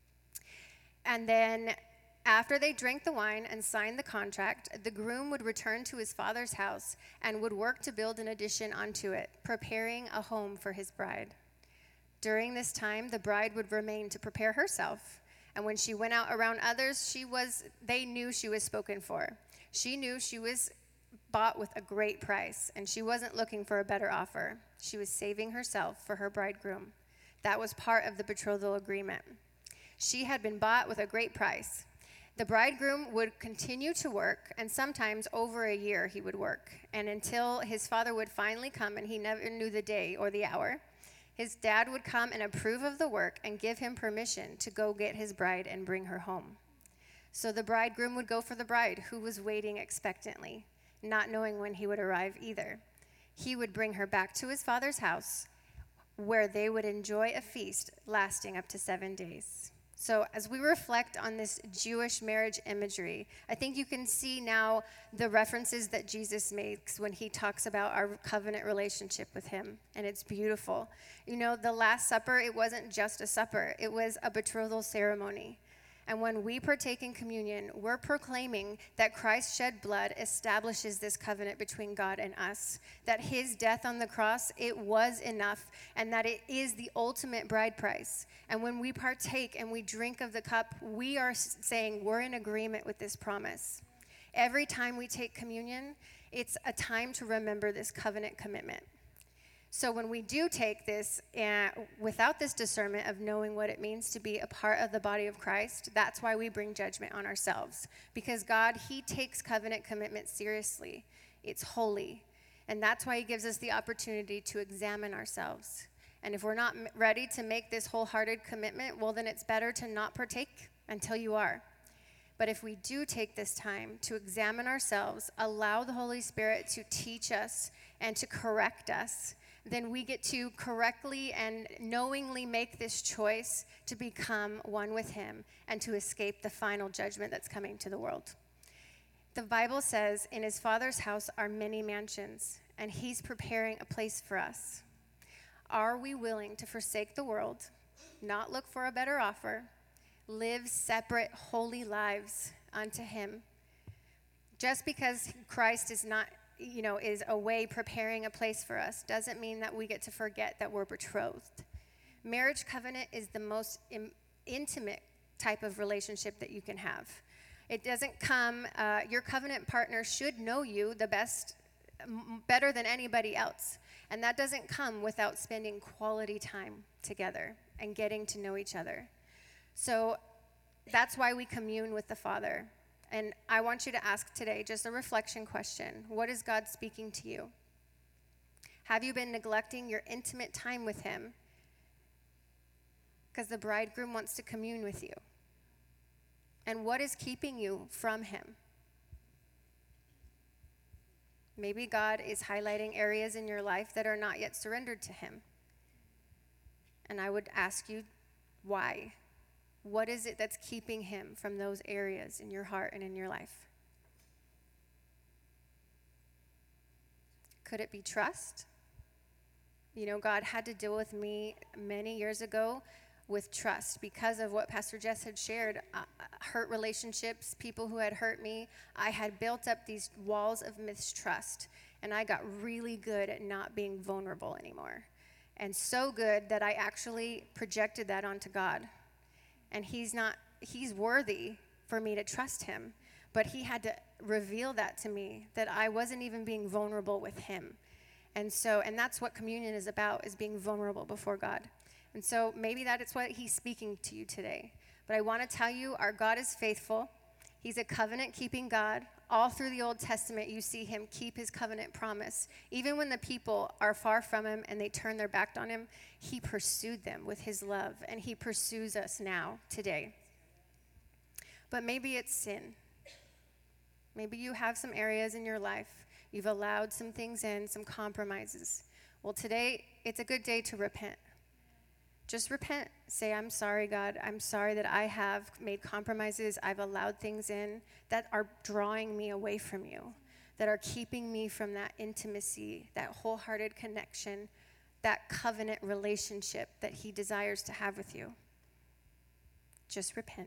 And then after they drank the wine and signed the contract, the groom would return to his father's house and would work to build an addition onto it, preparing a home for his bride. During this time, the bride would remain to prepare herself. And when she went out around others, they knew she was spoken for. She knew she was bought with a great price, and she wasn't looking for a better offer. She was saving herself for her bridegroom. That was part of the betrothal agreement. She had been bought with a great price. The bridegroom would continue to work, and sometimes over a year he would work, and until his father would finally come, and he never knew the day or the hour. his dad would come and approve of the work and give him permission to go get his bride and bring her home. So the bridegroom would go for the bride, who was waiting expectantly, not knowing when he would arrive either. He would bring her back to his father's house, where they would enjoy a feast lasting up to 7 days. So as we reflect on this Jewish marriage imagery, I think you can see now the references that Jesus makes when he talks about our covenant relationship with him, and it's beautiful. You know, the Last Supper, it wasn't just a supper, it was a betrothal ceremony. And when we partake in communion, we're proclaiming that Christ's shed blood establishes this covenant between God and us, that his death on the cross, it was enough, and that it is the ultimate bride price. And when we partake and we drink of the cup, we are saying we're in agreement with this promise. Every time we take communion, it's a time to remember this covenant commitment. So when we do take this without this discernment of knowing what it means to be a part of the body of Christ, that's why we bring judgment on ourselves. Because God, he takes covenant commitment seriously. It's holy. And that's why he gives us the opportunity to examine ourselves. And if we're not ready to make this wholehearted commitment, well, then it's better to not partake until you are. But if we do take this time to examine ourselves, allow the Holy Spirit to teach us and to correct us, then we get to correctly and knowingly make this choice to become one with him and to escape the final judgment that's coming to the world. The Bible says, in his Father's house are many mansions, and he's preparing a place for us. Are we willing to forsake the world, not look for a better offer, live separate, holy lives unto him? Just because Christ is not is away preparing a place for us, doesn't mean that we get to forget that we're betrothed. Marriage covenant is the most intimate type of relationship that you can have. It doesn't come, your covenant partner should know you the best, better than anybody else. And that doesn't come without spending quality time together and getting to know each other. So that's why we commune with the Father. And I want you to ask today just a reflection question. What is God speaking to you? Have you been neglecting your intimate time with him? Because the bridegroom wants to commune with you. And what is keeping you from him? Maybe God is highlighting areas in your life that are not yet surrendered to him. And I would ask you, why? What is it that's keeping him from those areas in your heart and in your life? Could it be trust? You know, God had to deal with me many years ago with trust because of what Pastor Jess had shared. Hurt relationships, people who had hurt me. I had built up these walls of mistrust, and I got really good at not being vulnerable anymore. And so good that I actually projected that onto God. And he's worthy for me to trust him. But he had to reveal that to me, that I wasn't even being vulnerable with him. And that's what communion is about, is being vulnerable before God. And so maybe that is what he's speaking to you today. But I want to tell you, our God is faithful. He's a covenant-keeping God. All through the Old Testament, you see him keep his covenant promise. Even when the people are far from him and they turn their back on him, he pursued them with his love, and he pursues us now, today. But maybe it's sin. Maybe you have some areas in your life. You've allowed some things in, some compromises. Well, today, it's a good day to repent. Just repent. Say, I'm sorry, God. I'm sorry that I have made compromises. I've allowed things in that are drawing me away from you, that are keeping me from that intimacy, that wholehearted connection, that covenant relationship that he desires to have with you. Just repent.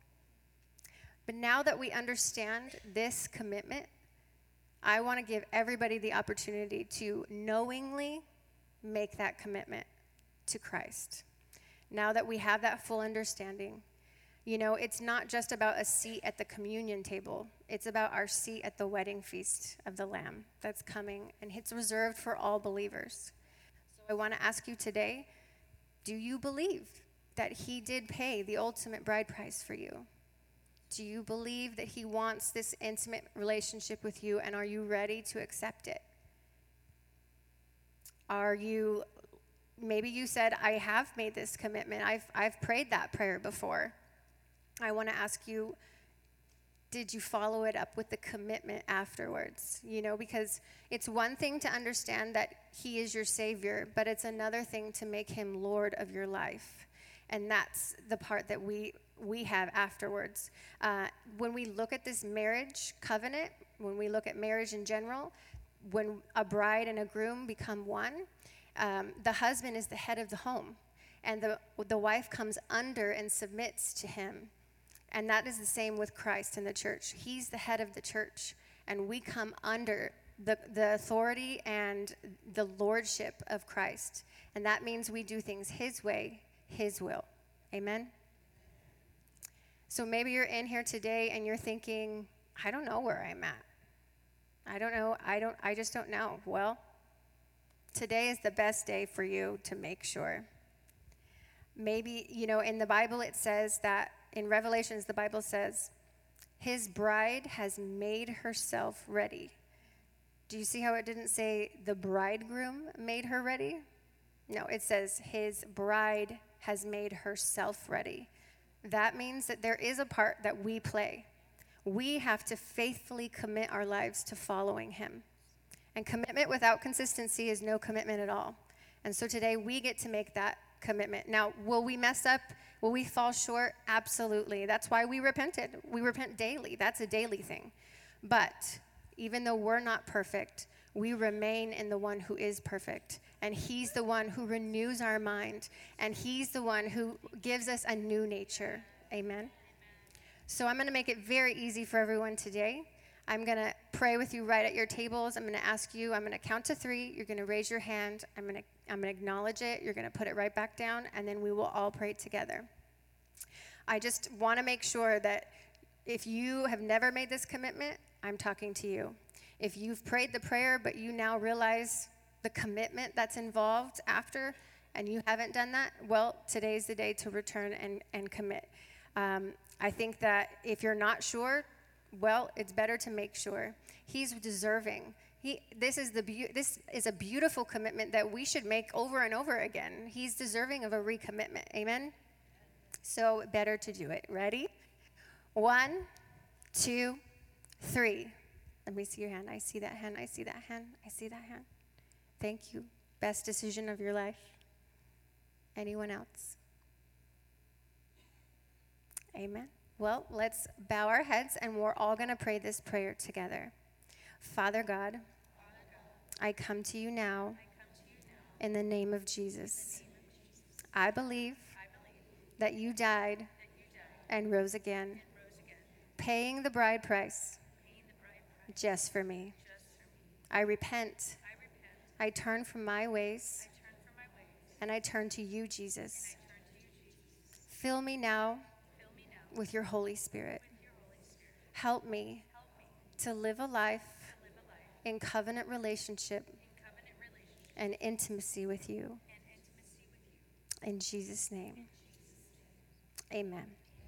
But now that we understand this commitment, I want to give everybody the opportunity to knowingly make that commitment to Christ. Now that we have that full understanding, you know, it's not just about a seat at the communion table. It's about our seat at the wedding feast of the Lamb that's coming, and it's reserved for all believers. So I want to ask you today, do you believe that he did pay the ultimate bride price for you? Do you believe that he wants this intimate relationship with you, and are you ready to accept it? Are you maybe you said, I have made this commitment. I've prayed that prayer before. I want to ask you, did you follow it up with the commitment afterwards? You know, because it's one thing to understand that he is your Savior, but it's another thing to make him Lord of your life. And that's the part that we have afterwards. When we look at this marriage covenant, when we look at marriage in general, when a bride and a groom become one, the husband is the head of the home, and the wife comes under and submits to him. And that is the same with Christ and the church. He's the head of the church, and we come under the authority and the lordship of Christ. And that means we do things his way, his will. Amen? So maybe you're in here today and you're thinking, I don't know where I'm at. I don't know. I just don't know. Well, today is the best day for you to make sure. Maybe, you know, in the Bible it says that, in Revelations, the Bible says, his bride has made herself ready. Do you see how it didn't say the bridegroom made her ready? No, it says his bride has made herself ready. That means that there is a part that we play. We have to faithfully commit our lives to following him. And commitment without consistency is no commitment at all. And so today we get to make that commitment. Now, will we mess up? Will we fall short? Absolutely. That's why we repented. We repent daily. That's a daily thing. But even though we're not perfect, we remain in the one who is perfect. And he's the one who renews our mind. And he's the one who gives us a new nature. Amen. So I'm going to make it very easy for everyone today. I'm going to pray with you right at your tables. I'm going to ask you, I'm going to count to 3. You're going to raise your hand. I'm going to acknowledge it. You're going to put it right back down, and then we will all pray together. I just want to make sure that if you have never made this commitment, I'm talking to you. If you've prayed the prayer, but you now realize the commitment that's involved after, and you haven't done that, well, today's the day to return and commit. I think that if you're not sure, well, it's better to make sure. He's deserving. This is a beautiful commitment that we should make over and over again. He's deserving of a recommitment. Amen? So better to do it. Ready? 1, 2, 3. Let me see your hand. I see that hand. I see that hand. I see that hand. Thank you. Best decision of your life. Anyone else? Amen. Well, let's bow our heads, and we're all going to pray this prayer together. Father God, I come to you now in the name of Jesus. I believe that you died and rose again, paying the bride price just for me. I repent. I turn from my ways, and I turn to you, Jesus. Fill me now with your Holy Spirit. Help me to live a life in covenant relationship and intimacy with you. In Jesus' name, amen.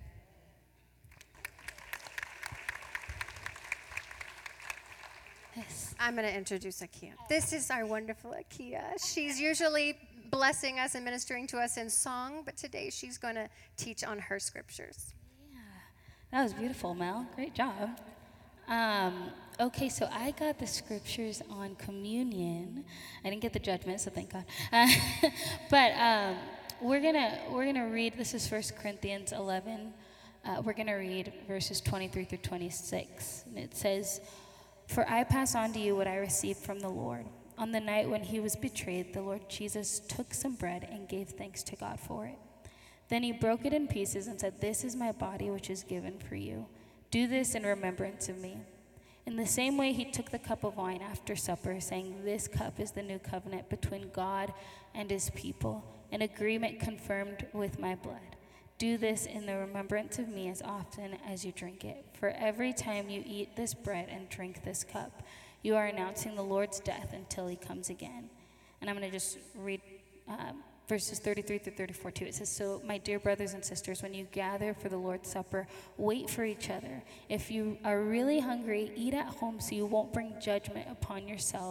Yes. I'm going to introduce Akia. This is our wonderful Akia. She's usually blessing us and ministering to us in song, but today she's going to teach on her scriptures. That was beautiful, Mel. Great job. Okay, so I got the scriptures on communion. I didn't get the judgment, so thank God. But we're gonna read. This is 1 Corinthians 11. We're gonna read verses 23 through 26, and it says, "For I pass on to you what I received from the Lord. On the night when he was betrayed, the Lord Jesus took some bread and gave thanks to God for it. Then he broke it in pieces and said, 'This is my body, which is given for you. Do this in remembrance of me.' In the same way, he took the cup of wine after supper, saying, 'This cup is the new covenant between God and his people, an agreement confirmed with my blood. Do this in the remembrance of me as often as you drink it. For every time you eat this bread and drink this cup, you are announcing the Lord's death until he comes again.'" And I'm going to just read verses 33 through 34 too. It says, "So, my dear brothers and sisters, when you gather for the Lord's Supper, wait for each other. If you are really hungry, eat at home so you won't bring judgment upon yourselves.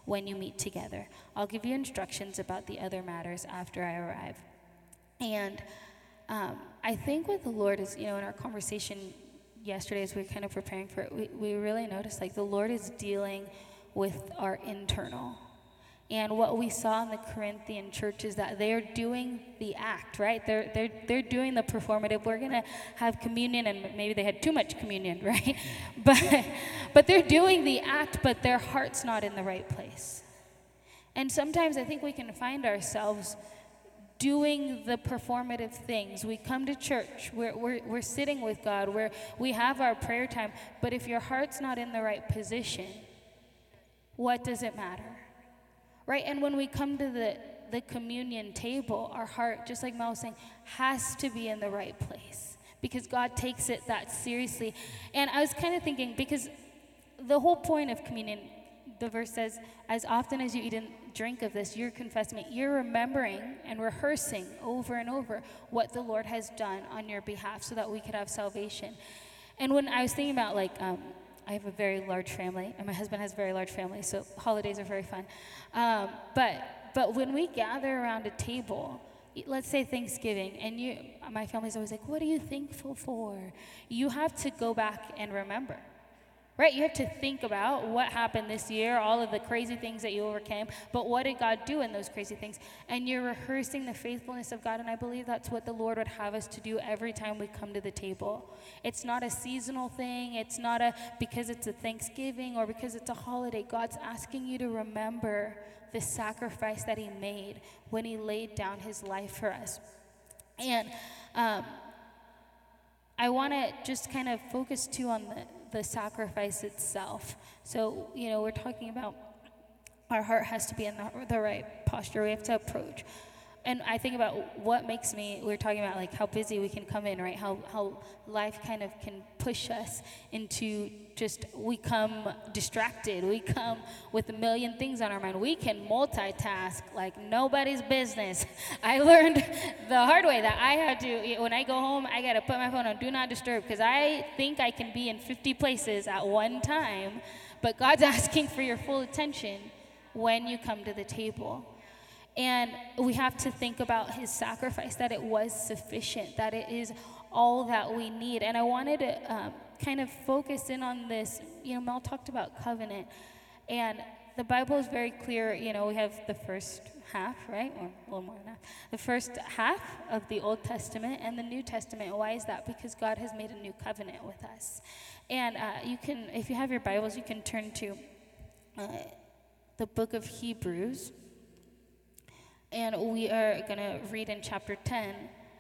when you meet together. I'll give you instructions about the other matters after I arrive. And I think what the Lord is, in our conversation yesterday as we were kind of preparing for it, we really noticed like the Lord is dealing with our internal. And what we saw in the Corinthian church is that they're doing the act, right? They're doing the performative. We're gonna have communion, and maybe they had too much communion, right? But they're doing the act, but their heart's not in the right place. And sometimes I think we can find ourselves doing the performative things. We come to church, we're sitting with God, we have our prayer time, but if your heart's not in the right position, what does it matter? Right? And when we come to the communion table, our heart, just like Mel was saying, has to be in the right place because God takes it that seriously. And I was kind of thinking, because the whole point of communion, the verse says, as often as you eat and drink of this, you're confessing me. You're remembering and rehearsing over and over what the Lord has done on your behalf so that we could have salvation. And when I was thinking about I have a very large family, and my husband has a very large family, so holidays are very fun. But when we gather around a table, let's say Thanksgiving, and my family's always like, what are you thankful for? You have to go back and remember, right? You have to think about what happened this year, all of the crazy things that you overcame, but what did God do in those crazy things? And you're rehearsing the faithfulness of God, and I believe that's what the Lord would have us to do every time we come to the table. It's not a seasonal thing. It's not because it's a Thanksgiving or because it's a holiday. God's asking you to remember the sacrifice that he made when he laid down his life for us. And I want to just kind of focus too on the sacrifice itself. So, we're talking about our heart has to be in the right posture. We have to approach. And I think about what makes we're talking about like how busy we can come in, right? How life kind of can push us into we come distracted. We come with a million things on our mind. We can multitask like nobody's business. I learned the hard way that I had to, when I go home, I got to put my phone on Do Not Disturb because I think I can be in 50 places at one time, but God's asking for your full attention when you come to the table. And we have to think about his sacrifice, that it was sufficient, that it is all that we need. And I wanted to kind of focus in on this. Mel talked about covenant. And the Bible is very clear. We have the first half, right? Or a little more than that. The first half of the Old Testament and the New Testament. Why is that? Because God has made a new covenant with us. And you can, if you have your Bibles, you can turn to the book of Hebrews. And we are going to read in chapter 10.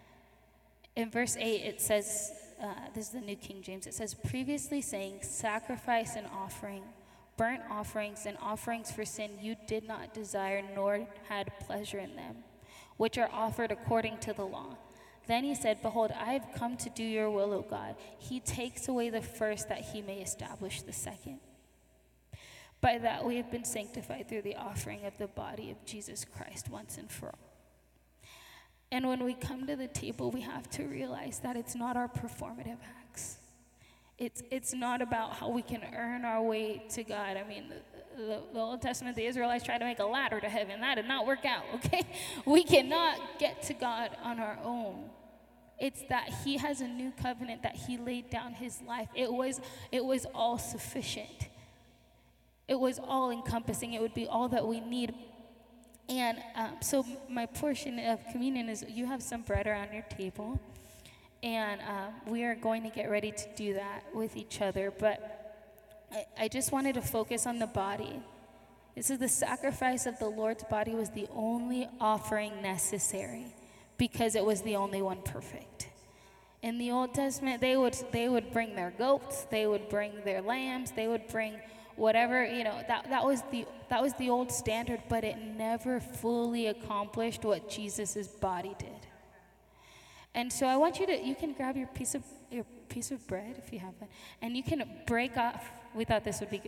In verse 8, it says, this is the New King James, it says, previously saying, sacrifice and offering, burnt offerings and offerings for sin you did not desire nor had pleasure in them, which are offered according to the law. Then he said, behold, I have come to do your will, O God. He takes away the first that he may establish the second. By that we have been sanctified through the offering of the body of Jesus Christ once and for all. And when we come to the table, we have to realize that it's not our performative acts. It's not about how we can earn our way to God. I mean, the Old Testament, the Israelites tried to make a ladder to heaven. That did not work out, okay? We cannot get to God on our own. It's that he has a new covenant, that he laid down his life. It was all sufficient. It was all encompassing. It would be all that we need. And so my portion of communion is you have some bread around your table. And we are going to get ready to do that with each other. But I just wanted to focus on the body. This is the sacrifice of the Lord's body was the only offering necessary because it was the only one perfect. In the Old Testament, they would bring their goats, they would bring their lambs, they would bring whatever, that was the old standard, but it never fully accomplished what Jesus' body did. And so I want you can grab your piece of bread if you have it, and you can break off. We thought this would be good.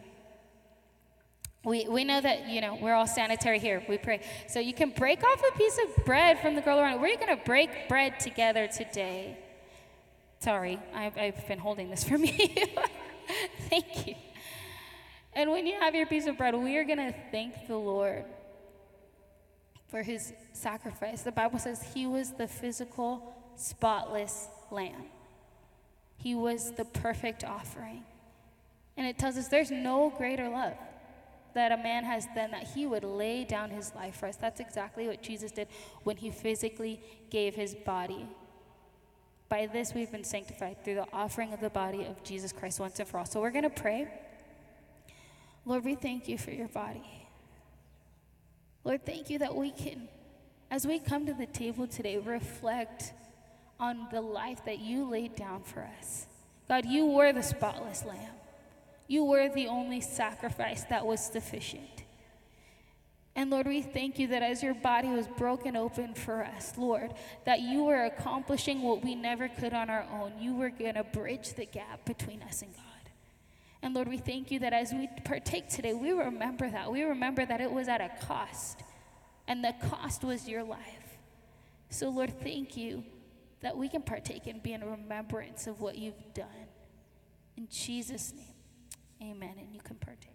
We know that, we're all sanitary here. We pray. So you can break off a piece of bread from the girl around. We're going to break bread together today. Sorry, I've been holding this from you. Thank you. And when you have your piece of bread, we are going to thank the Lord for his sacrifice. The Bible says he was the physical, spotless lamb. He was the perfect offering. And it tells us there's no greater love that a man has than that he would lay down his life for us. That's exactly what Jesus did when he physically gave his body. By this we've been sanctified through the offering of the body of Jesus Christ once and for all. So we're going to pray. Lord, we thank you for your body. Lord, thank you that we can, as we come to the table today, reflect on the life that you laid down for us. God, you were the spotless lamb. You were the only sacrifice that was sufficient. And Lord, we thank you that as your body was broken open for us, Lord, that you were accomplishing what we never could on our own. You were going to bridge the gap between us and God. And Lord, we thank you that as we partake today, we remember that. We remember that it was at a cost, and the cost was your life. So Lord, thank you that we can partake and be in remembrance of what you've done. In Jesus' name, amen, and you can partake.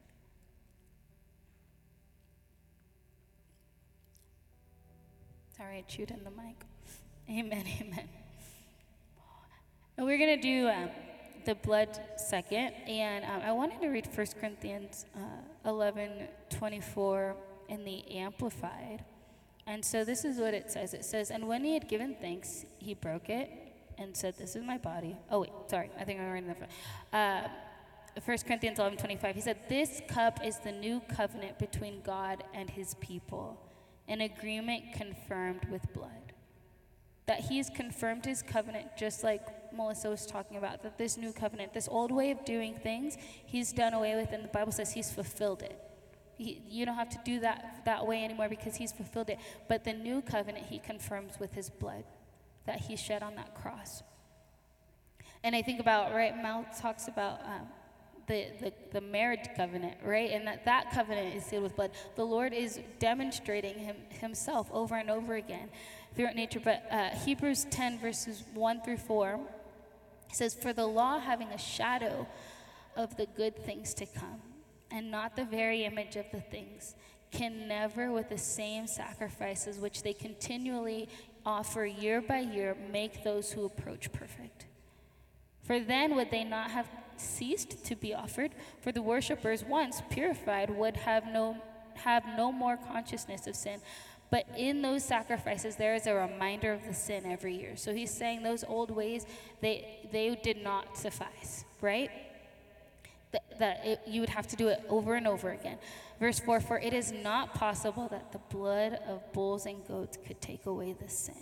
Sorry, I chewed in the mic. Amen, amen. And we're going to do the blood second, and I wanted to read 1 Corinthians 11:24 in the Amplified. And so this is what it says. It says, and when he had given thanks, he broke it and said, this is my body. Oh, wait, sorry. I think I'm reading that. 1 Corinthians 11:25, he said, this cup is the new covenant between God and his people, an agreement confirmed with blood. That he's confirmed his covenant, just like Melissa was talking about, that this new covenant, this old way of doing things, he's done away with, and the Bible says he's fulfilled it. You don't have to do that way anymore because he's fulfilled it. But the new covenant he confirms with his blood that he shed on that cross. And I think about, right, Mel talks about the marriage covenant, right? And that covenant is sealed with blood. The Lord is demonstrating himself over and over again throughout nature. But Hebrews 10, verses 1 through 4, says, for the law having a shadow of the good things to come, and not the very image of the things, can never with the same sacrifices which they continually offer year by year make those who approach perfect. For then would they not have ceased to be offered, for the worshippers once purified would have no more consciousness of sin. But in those sacrifices there is a reminder of the sin every year. So he's saying those old ways, they did not suffice, right? You would have to do it over and over again. Verse 4, for it is not possible that the blood of bulls and goats could take away the sin.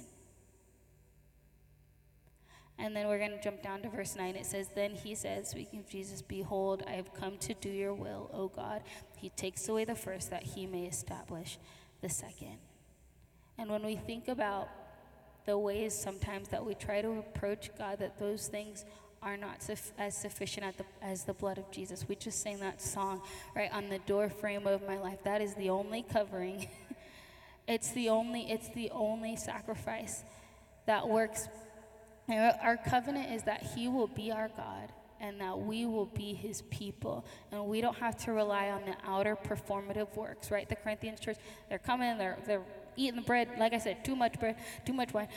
And then we're going to jump down to verse 9. It says, then he says, speaking of Jesus, behold, I have come to do your will, O God. He takes away the first that he may establish the second. And when we think about the ways sometimes that we try to approach God, that those things are not as sufficient as the blood of Jesus. We just sang that song, right, on the door frame of my life. That is the only covering. It's the only sacrifice that works. Our covenant is that he will be our God and that we will be his people. And we don't have to rely on the outer performative works, right? The Corinthians church, they're coming, they're eating the bread. Like I said, too much bread, too much wine.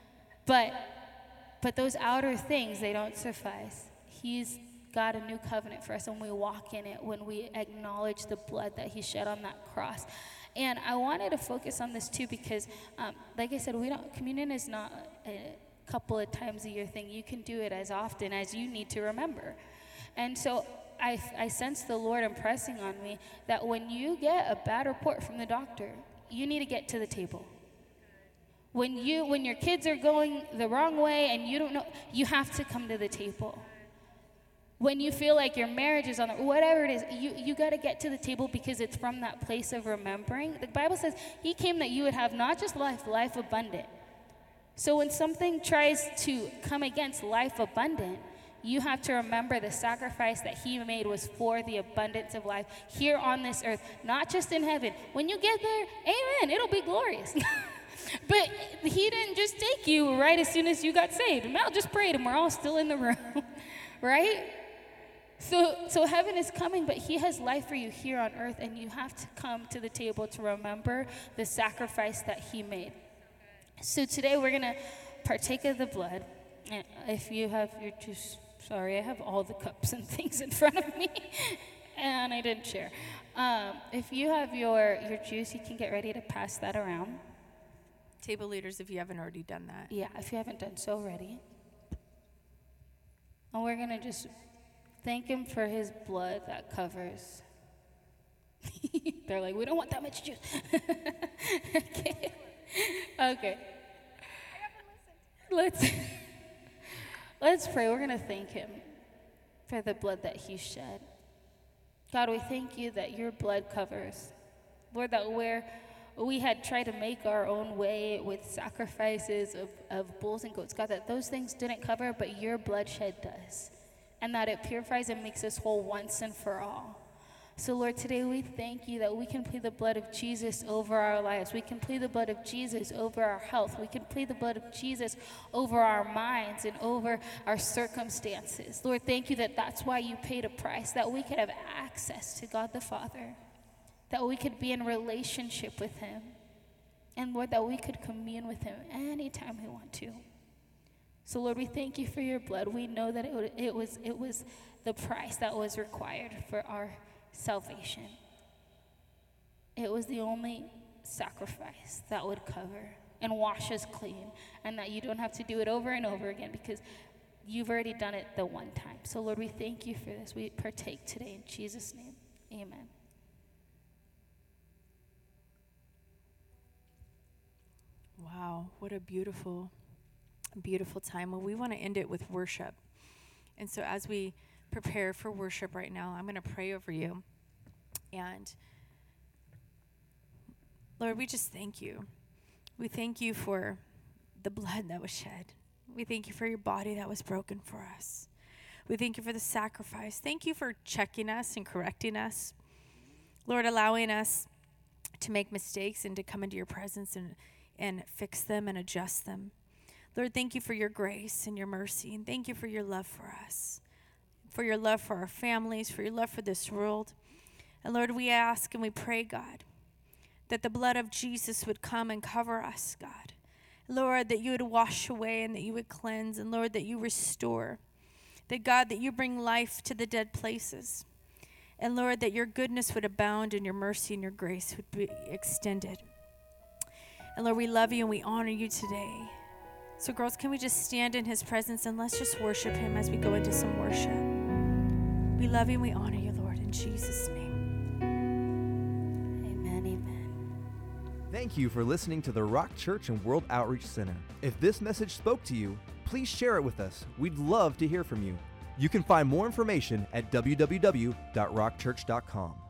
But those outer things, they don't suffice. He's got a new covenant for us, and we walk in it when we acknowledge the blood that he shed on that cross. And I wanted to focus on this too because, like I said, communion is not a couple of times a year thing. You can do it as often as you need to remember. And so I sense the Lord impressing on me that when you get a bad report from the doctor, you need to get to the table. When your kids are going the wrong way and you don't know, you have to come to the table. When you feel like your marriage is on whatever it is, you got to get to the table because it's from that place of remembering. The Bible says he came that you would have not just life abundant. So when something tries to come against life abundant, you have to remember the sacrifice that he made was for the abundance of life here on this earth, not just in heaven. When you get there, amen, it'll be glorious. But he didn't just take you right as soon as you got saved. Mel just prayed and we're all still in the room, right? So heaven is coming, but he has life for you here on earth, and you have to come to the table to remember the sacrifice that he made. So today we're going to partake of the blood. And if you have your juice, sorry, I have all the cups and things in front of me, and I didn't share. If you have your juice, you can get ready to pass that around. Table leaders, if you haven't already done that. Yeah, if you haven't done so already. And we're going to just thank him for his blood that covers. They're like, we don't want that much juice. Okay. Let's pray. We're going to thank him for the blood that he shed. God, we thank you that your blood covers. Lord, that we had tried to make our own way with sacrifices of bulls and goats, God, that those things didn't cover, but your bloodshed does. And that it purifies and makes us whole once and for all. So, Lord, today we thank you that we can plead the blood of Jesus over our lives. We can plead the blood of Jesus over our health. We can plead the blood of Jesus over our minds and over our circumstances. Lord, thank you that that's why you paid a price, that we could have access to God the Father, that we could be in relationship with him, and Lord, that we could commune with him anytime we want to. So, Lord, we thank you for your blood. We know that it was the price that was required for our salvation. It was the only sacrifice that would cover and wash us clean, and that you don't have to do it over and over again because you've already done it the one time. So, Lord, we thank you for this. We partake today in Jesus' name. Amen. Wow, what a beautiful, beautiful time. Well, we want to end it with worship. And so as we prepare for worship right now, I'm going to pray over you. And Lord, we just thank you. We thank you for the blood that was shed. We thank you for your body that was broken for us. We thank you for the sacrifice. Thank you for checking us and correcting us. Lord, allowing us to make mistakes and to come into your presence and fix them and adjust them. Lord, thank you for your grace and your mercy, and thank you for your love for us, for your love for our families, for your love for this world. And Lord, we ask and we pray, God, that the blood of Jesus would come and cover us, God. Lord, that you would wash away and that you would cleanse, and Lord, that you restore. That God, that you bring life to the dead places. And Lord, that your goodness would abound and your mercy and your grace would be extended. And Lord, we love you and we honor you today. So girls, can we just stand in his presence and let's just worship him as we go into some worship. We love you and we honor you, Lord, in Jesus' name. Amen, amen. Thank you for listening to the Rock Church and World Outreach Center. If this message spoke to you, please share it with us. We'd love to hear from you. You can find more information at www.rockchurch.com.